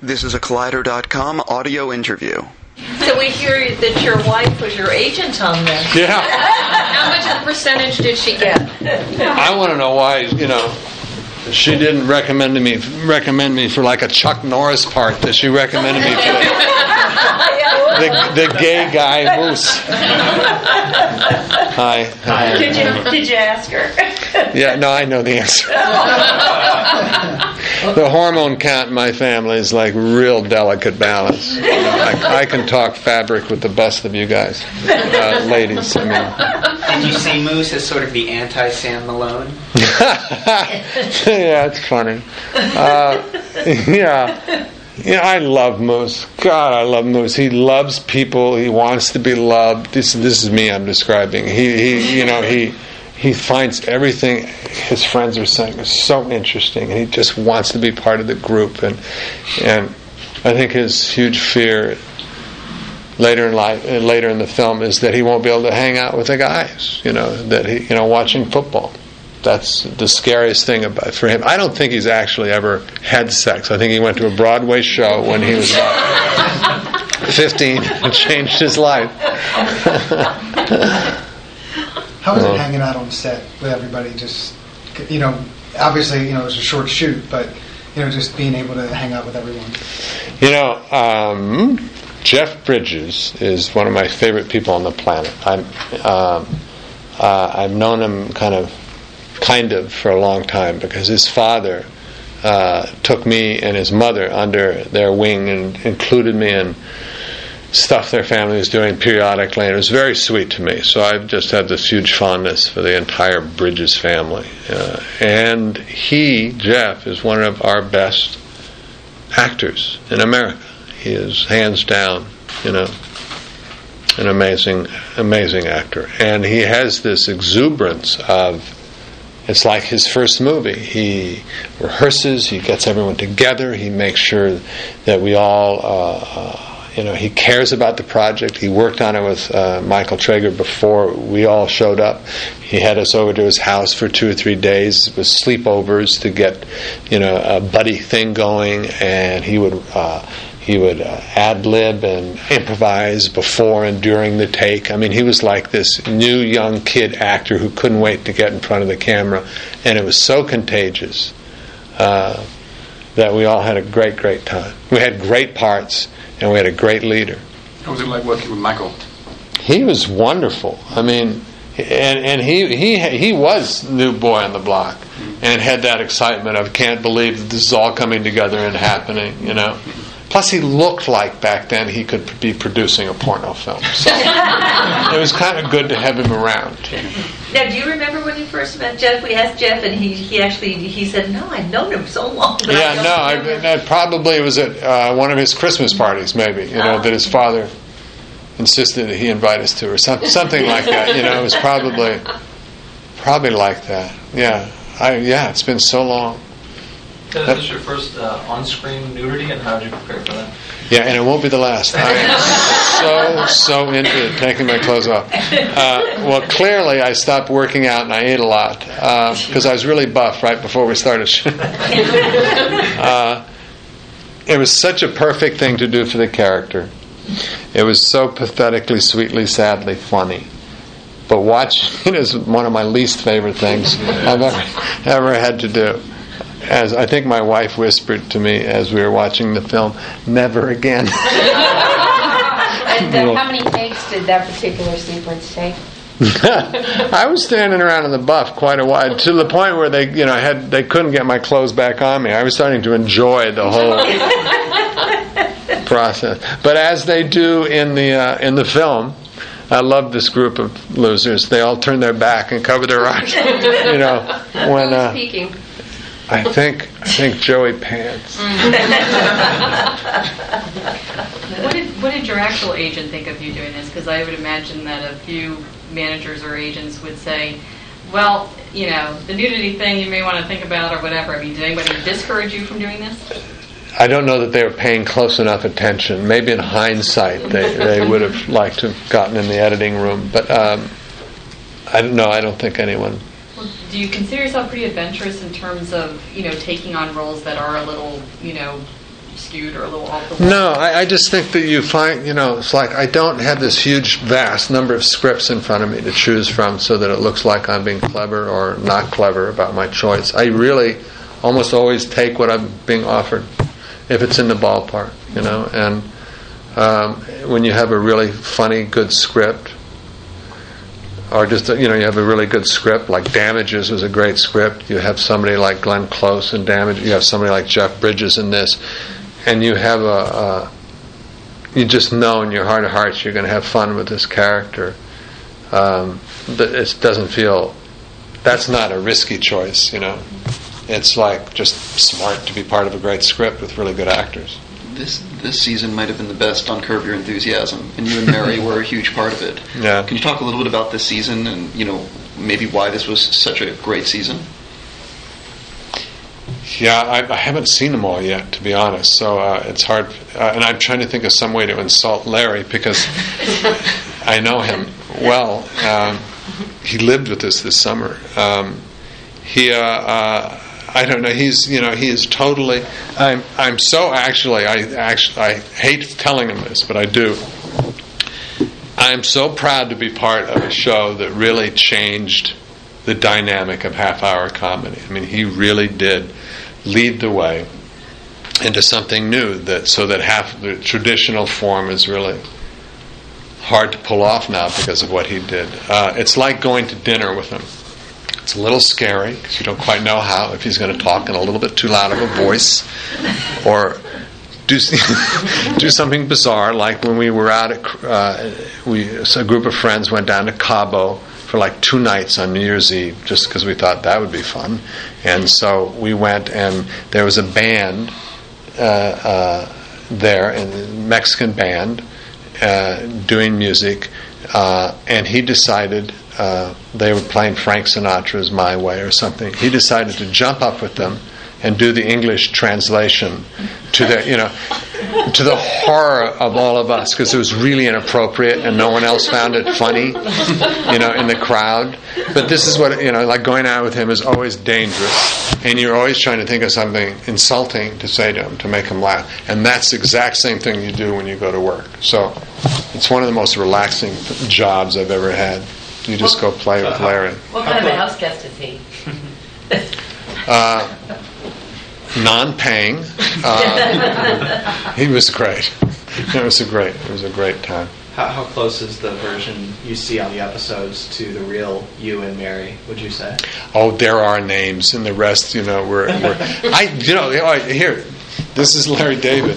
This is a Collider.com audio interview. So we hear that your wife was your agent on this. Yeah. How much of a percentage did she get? I want to know why, she didn't recommend me for like a Chuck Norris part that she recommended me for the gay guy Moose. Hi. Did you ask her? Yeah, no, I know the answer. The hormone count in my family is like real delicate balance. I can talk fabric with the best of you guys, ladies. I mean. Did you see Moose as sort of the anti-Sam Malone? Yeah, it's funny. Yeah, I love Moose. God, I love Moose. He loves people. He wants to be loved. This is me I'm describing. He finds everything his friends are saying is so interesting, and he just wants to be part of the group. And I think his huge fear later in life, later in the film, is that he won't be able to hang out with the guys. That he, watching football. That's the scariest thing for him. I don't think he's actually ever had sex. I think he went to a Broadway show when he was about 15 and changed his life. How was it hanging out on set with everybody? Just, obviously, it was a short shoot, but, just being able to hang out with everyone. Jeff Bridges is one of my favorite people on the planet. I've known him kind of for a long time because his father took me and his mother under their wing and included me in stuff their family was doing periodically, and it was very sweet to me. So I've just had this huge fondness for the entire Bridges family. And Jeff, is one of our best actors in America. He is hands down, an amazing actor. And he has this exuberance of, it's like his first movie. He rehearses, he gets everyone together, he makes sure that we all, he cares about the project. He worked on it with Michael Traeger before we all showed up. He had us over to his house for 2 or 3 days with sleepovers to get, a buddy thing going, and he would ad-lib and improvise before and during the take. I mean, he was like this new young kid actor who couldn't wait to get in front of the camera, and it was so contagious that we all had a great, great time. We had great parts, and we had a great leader. How was it like working with Michael? He was wonderful. I mean, and he was new boy on the block, and had that excitement of can't believe that this is all coming together and happening, Plus, he looked like back then he could be producing a porno film. So it was kind of good to have him around. Now, do you remember when you first met Jeff? We asked Jeff, and he said, "No, I've known him so long." But I probably was at one of his Christmas parties, maybe. That his father insisted that he invite us to, or something like that. It was probably like that. Yeah, it's been so long. Is this your first on-screen nudity, and how did you prepare for that? Yeah, and it won't be the last. I am so into it, taking my clothes off. Well, clearly I stopped working out and I ate a lot because I was really buff right before we started. It was such a perfect thing to do for the character. It was so pathetically, sweetly, sadly funny. But watching it is one of my least favorite things I've ever had to do. As I think my wife whispered to me as we were watching the film, "Never again." And how many takes did that particular sequence take? I was standing around in the buff quite a while, to the point where they couldn't get my clothes back on me. I was starting to enjoy the whole process. But as they do in the film, I love this group of losers. They all turn their back and cover their eyes. When Speaking. I think Joey Pants. What did your actual agent think of you doing this? Because I would imagine that a few managers or agents would say, well, the nudity thing you may want to think about or whatever. I mean, did anybody discourage you from doing this? I don't know that they were paying close enough attention. Maybe in hindsight they would have liked to have gotten in the editing room. But I don't know. I don't think anyone... Do you consider yourself pretty adventurous in terms of, taking on roles that are a little, skewed or a little off the wall? No, I just think that you find, it's like I don't have this huge, vast number of scripts in front of me to choose from so that it looks like I'm being clever or not clever about my choice. I really almost always take what I'm being offered, if it's in the ballpark, and when you have a really funny, good script, or just, you have a really good script, like Damages was a great script. You have somebody like Glenn Close in Damages. You have somebody like Jeff Bridges in this. And you have you just know in your heart of hearts you're going to have fun with this character. But it doesn't feel, that's not a risky choice, It's like just smart to be part of a great script with really good actors. This season might have been the best on Curb Your Enthusiasm, and you and Mary were a huge part of it. Yeah. Can you talk a little bit about this season and, maybe why this was such a great season? Yeah, I haven't seen them all yet, to be honest, so it's hard. And I'm trying to think of some way to insult Larry, because I know him well. He lived with us this summer. I don't know. He is totally. I'm so actually. I hate telling him this, but I do. I'm so proud to be part of a show that really changed the dynamic of half-hour comedy. I mean, he really did lead the way into something new. So that half the traditional form is really hard to pull off now because of what he did. It's like going to dinner with him. It's a little scary because you don't quite know if he's going to talk in a little bit too loud of a voice, or do something bizarre, like when we were out at a group of friends went down to Cabo for like 2 nights on New Year's Eve, just because we thought that would be fun. And so we went, and there was a band there, a Mexican band doing music, and he decided. They were playing Frank Sinatra's My Way or something. He decided to jump up with them and do the English translation to to the horror of all of us, because it was really inappropriate and no one else found it funny, in the crowd. But this is what, like going out with him is always dangerous, and you're always trying to think of something insulting to say to him to make him laugh. And that's the exact same thing you do when you go to work. So it's one of the most relaxing jobs I've ever had. You just go play with Larry. What kind of a house guest is he? Non-paying. He was great. It was a great time. How close is the version you see on the episodes to the real you and Mary, would you say? Oh, there are names, and the rest, we're here. This is Larry David.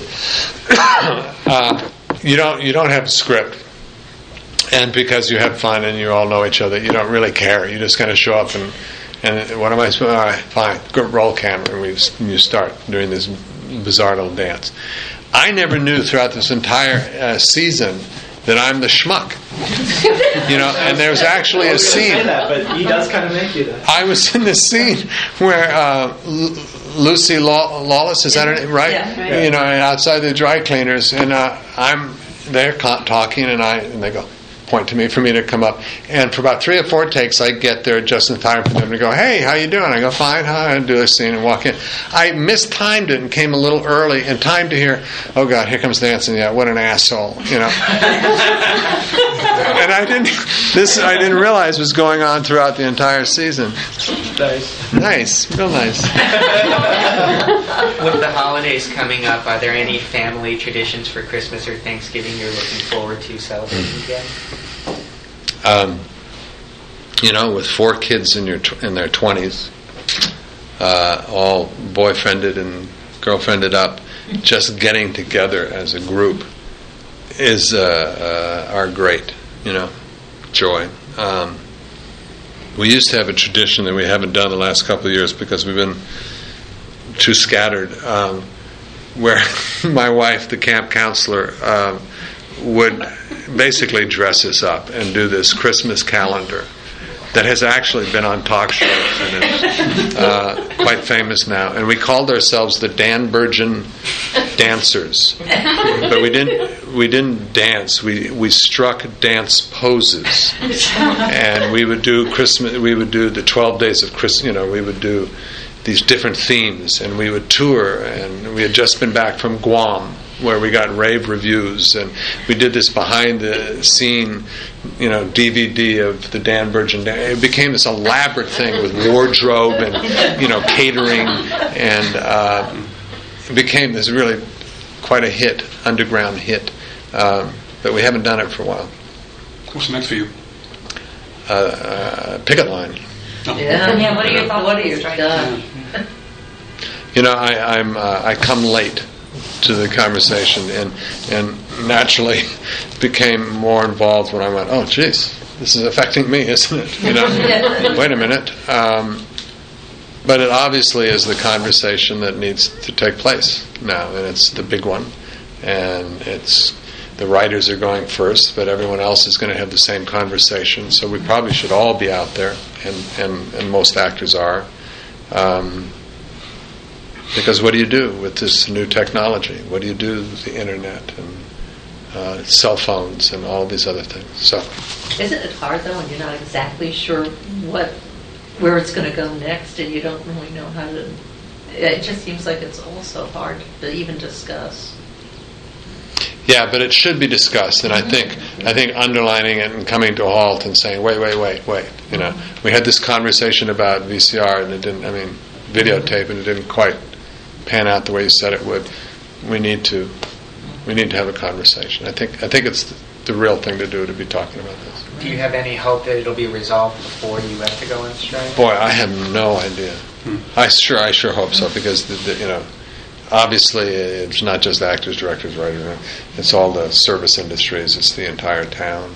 You don't have a script. And because you have fun and you all know each other, you don't really care. You just kind of show up and what am I supposed to do? All right, fine, good, roll camera. And you start doing this bizarre little dance. I never knew throughout this entire season that I'm the schmuck. And there's actually a scene. Say that, but he does kind of make you that. I was in this scene where Lucy Lawless, is that her name, right? Yeah, right. Outside the dry cleaners, and I'm there talking, and they go, point to me for me to come up, and for about 3 or 4 takes I get there just in time for them to go, hey, how you doing? I go, fine. I do a scene and walk in. I mistimed it and came a little early in time to hear, oh God, here comes Nancy. Yeah, what an asshole, And I didn't realize was going on throughout the entire season. Nice, real nice. With the holidays coming up, are there any family traditions for Christmas or Thanksgiving you're looking forward to celebrating again? With 4 kids in their 20s, all boyfriended and girlfriended up, just getting together as a group is our great, joy. We used to have a tradition that we haven't done the last couple of years because we've been too scattered, where my wife, the camp counselor, would basically dress us up and do this Christmas calendar that has actually been on talk shows and is quite famous now. And we called ourselves the Dan Burgeon Dancers, but we didn't dance. We struck dance poses, and we would do Christmas. We would do the 12 days of Christmas. We would do these different themes, and we would tour. And we had just been back from Guam, where we got rave reviews, and we did this behind the scene, DVD of the Dan Burgeon. It became this elaborate thing with wardrobe and catering, and it became this really quite a hit, underground hit. But we haven't done it for a while. What's next for you? Picket line. Yeah. What are your thoughts? What are your thoughts? I come late to the conversation, and naturally became more involved when I went, oh, geez, this is affecting me, isn't it? Wait a minute. But it obviously is the conversation that needs to take place now, and it's the big one, and it's the writers are going first, but everyone else is going to have the same conversation. So we probably should all be out there, and most actors are. Because what do you do with this new technology? What do you do with the internet and cell phones and all these other things? So, isn't it hard though when you're not exactly sure where it's going to go next, and you don't really know how to? It just seems like it's also hard to even discuss. Yeah, but it should be discussed, and I think underlining it and coming to a halt and saying, wait. We had this conversation about VCR, and it didn't. Videotape, and it didn't quite pan out the way you said it would. We need to have a conversation. I think it's the real thing to do, to be talking about this. Do you have any hope that it'll be resolved before you have to go on strike? Boy, I have no idea. I sure hope so, because obviously it's not just actors, directors, writers. It's all the service industries. It's the entire town.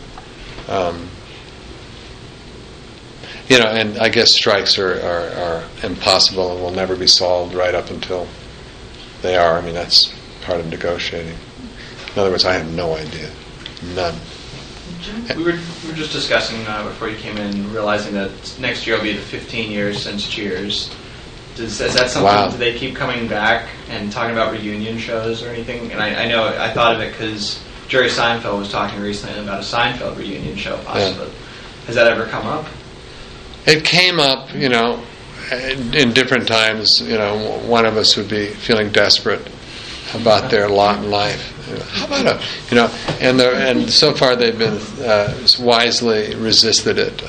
And I guess strikes are impossible and will never be solved right up until they are. That's part of negotiating. In other words, I have no idea. None. We were just discussing before you came in, realizing that next year will be the 15 years since Cheers. Is that something? Wow. Do they keep coming back and talking about reunion shows or anything? And I know I thought of it because Jerry Seinfeld was talking recently about a Seinfeld reunion show, possibly. Yeah. Has that ever come up? It came up, in different times. One of us would be feeling desperate about their lot in life. How about and so far they've been wisely resisted it.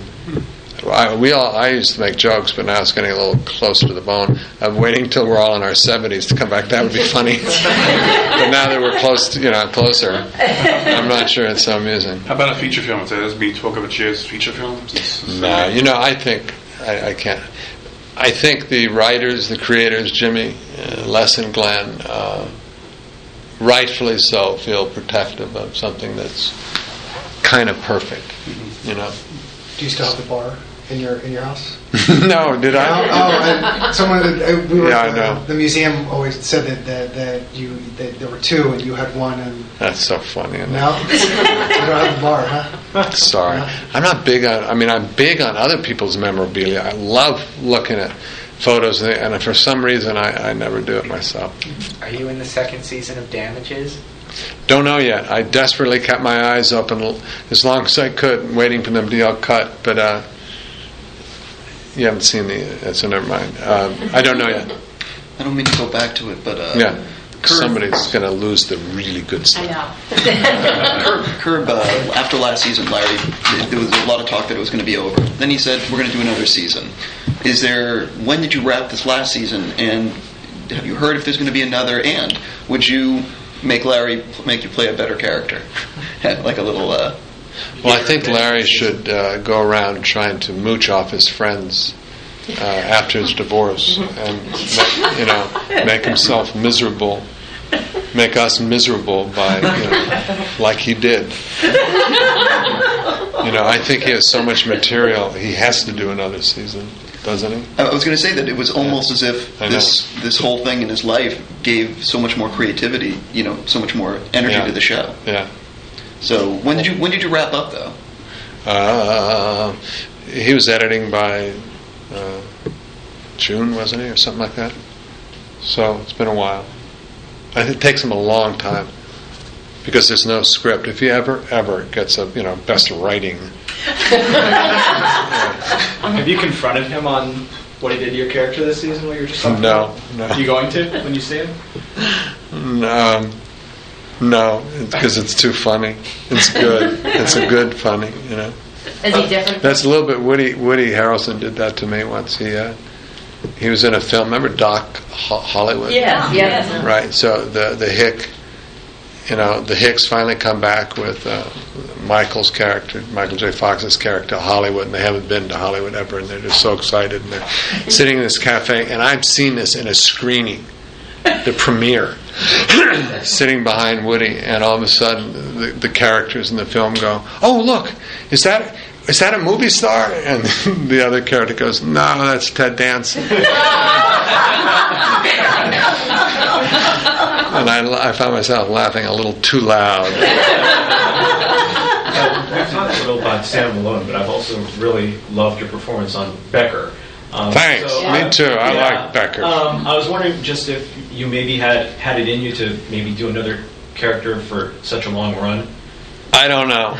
I used to make jokes, but now it's getting a little closer to the bone. I'm waiting till we're all in our 70s to come back. That would be funny. But now that we're closer, I'm not sure it's so amusing. How about a feature film? There's been talk of a Cheers feature film. No, I think I can't. I think the writers, the creators, Jimmy, Les and Glenn, rightfully so, feel protective of something that's kind of perfect. Do you still have the bar in your house? No, did I? Oh, and someone I know. The museum always said that there were two and you had one, and that's so funny. No, you don't have the bar, huh? Sorry, no? I'm not big on. I'm big on other people's memorabilia. I love looking at photos, and for some reason, I never do it myself. Are you in the second season of Damages? Don't know yet. I desperately kept my eyes open as long as I could, waiting for them to be all cut. But you haven't seen so never mind. I don't know yet. I don't mean to go back to it, but somebody's going to lose the really good stuff. I know. Curb, after last season, Larry, there was a lot of talk that it was going to be over. Then he said, we're going to do another season. When did you wrap this last season? And have you heard if there's going to be another? And would you make you play a better character? Like a little... Well, I think Larry should go around trying to mooch off his friends after his divorce and make himself miserable, make us miserable by like he did. I think he has so much material. He has to do another season, doesn't he? I was going to say that it was almost as if this whole thing in his life gave so much more creativity, so much more energy to the show. Yeah. So when did you wrap up though? He was editing by June, wasn't he, or something like that? So it's been a while. It takes him a long time because there's no script. If he ever gets a best writing. Have you confronted him on what he did to your character this season? What you were just talking No, about? no. Are you going to when you see him? No, because it's too funny. It's good. It's a good funny, you know. Is he different? That's a little bit. Woody Harrelson did that to me once. He was in a film. Remember Doc Hollywood? Yeah. Right. So the Hick, the Hicks finally come back with Michael's character, Michael J. Fox's character, Hollywood, and they haven't been to Hollywood ever, and they're just so excited, and they're sitting in this cafe, and I've seen this in a screening, the premiere, sitting behind Woody, and all of a sudden the characters in the film go, "Oh, look, is that a movie star?" And the other character goes, "No, that's Ted Danson." And I found myself laughing a little too loud. We've talked a little about Sam Malone, but I've also really loved your performance on Becker. Thanks. Me too. I like Becker. I was wondering just if you maybe had it in you to maybe do another character for such a long run. I don't know.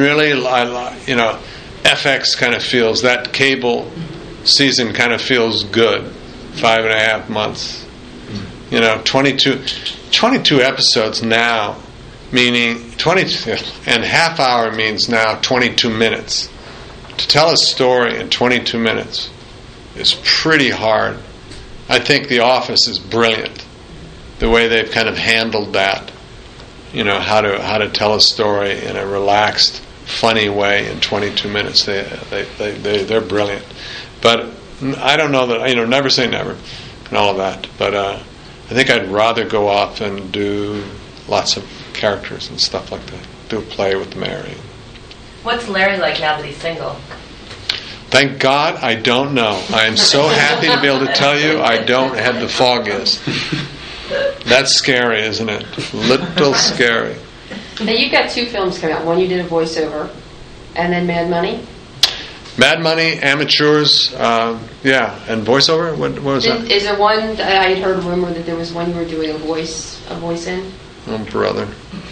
FX kind of feels, that cable season kind of feels good. 5.5 months. 22 episodes now, meaning 22 and half hour means now 22 minutes. To tell a story in 22 minutes is pretty hard. I think The Office is brilliant, the way they've kind of handled that. How to tell a story in a relaxed, funny way in 22 minutes. They're brilliant. But I don't know that, never say never and all of that. But I think I'd rather go off and do lots of characters and stuff like that. Do a play with Mary. What's Larry like now that he's single? Thank God I don't know. I am so happy to be able to tell you I don't have the foggiest. That's scary, isn't it? Little scary. Now you've got 2 films coming out. One you did a voiceover, and then Mad Money. Mad Money, Amateurs, and voiceover. What was that? Is there one? I had heard a rumor that there was one you were doing a voice in. Oh, brother.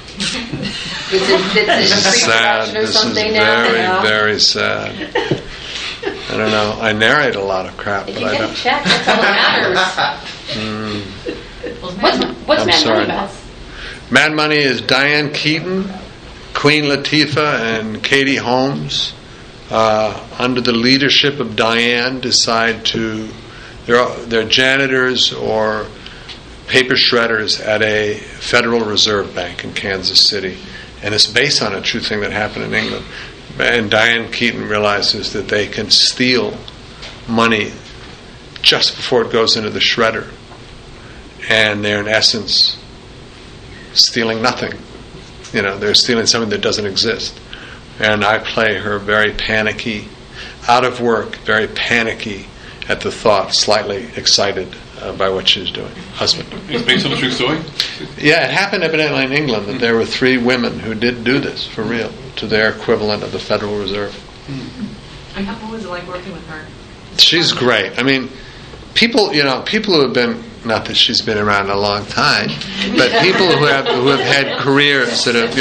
It's sad. This is very, very sad. I don't know. I narrate a lot of crap, If but you I get don't. a check, that's all that matters. What's I'm Mad sorry. Money about? Mad Money is Diane Keaton, Queen Latifah, and Katie Holmes, under the leadership of Diane, decide to. They're janitors or paper shredders at a Federal Reserve Bank in Kansas City, and it's based on a true thing that happened in England. And Diane Keaton realizes that they can steal money just before it goes into the shredder, and they're in essence stealing nothing. They're stealing something that doesn't exist. And I play her very panicky, out of work, very panicky at the thought, slightly excited by what she's doing. Husband. It's based on a true story? Yeah, it happened evidently in England that there were 3 women who did do this for real to their equivalent of the Federal Reserve. And what was it like working with her? She's great. I mean, people who have been, not that she's been around a long time, but people who have had careers that have,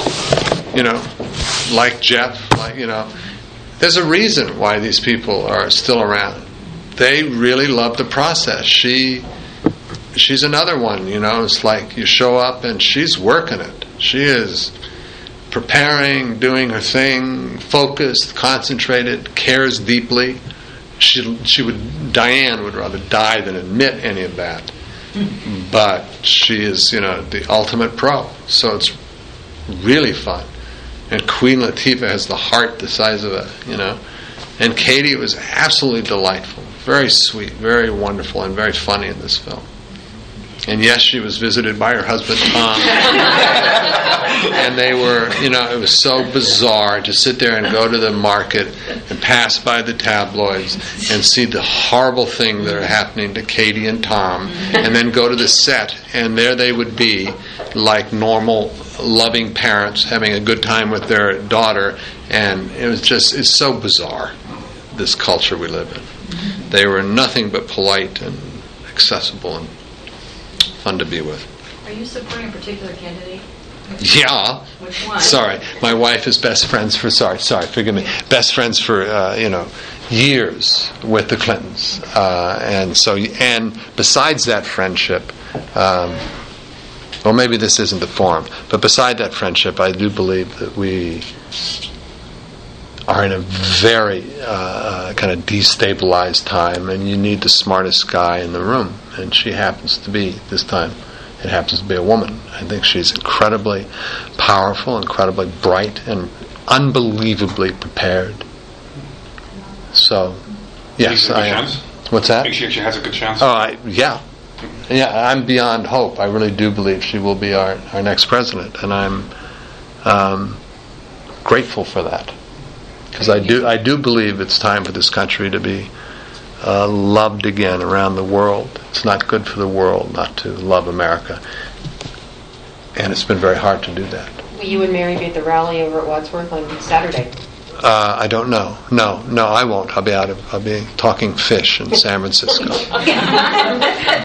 like Jeff, there's a reason why these people are still around. They really love the process. She's another one, it's like you show up and she's working it. She is preparing, doing her thing, focused, concentrated, cares deeply. Diane would rather die than admit any of that. But she is, the ultimate pro. So it's really fun. And Queen Latifah has the heart the size of and Katie was absolutely delightful. Very sweet, very wonderful, and very funny in this film. And yes, she was visited by her husband, Tom. And they were, it was so bizarre to sit there and go to the market and pass by the tabloids and see the horrible thing that are happening to Katie and Tom, and then go to the set, and there they would be, like normal, loving parents having a good time with their daughter, and it's so bizarre, this culture we live in. They were nothing but polite and accessible and fun to be with. Are you supporting a particular candidate? Yeah. Which one? Sorry, my wife is best friends for. Sorry, forgive me. Best friends for years with the Clintons, and besides that friendship, well, maybe this isn't the forum, but beside that friendship, I do believe that we are in a very kind of destabilized time, and you need the smartest guy in the room, and she happens to be, this time, it happens to be a woman. I think she's incredibly powerful, incredibly bright, and unbelievably prepared. So, yes, I am. What's that? Think she actually has a good chance? Yeah, I'm beyond hope. I really do believe she will be our next president, and I'm grateful for that, because I do believe it's time for this country to be loved again around the world. It's not good for the world not to love America, and it's been very hard to do that. Will you and Mary be at the rally over at Wadsworth on Saturday? I don't know. No, I won't. I'll be talking fish in San Francisco.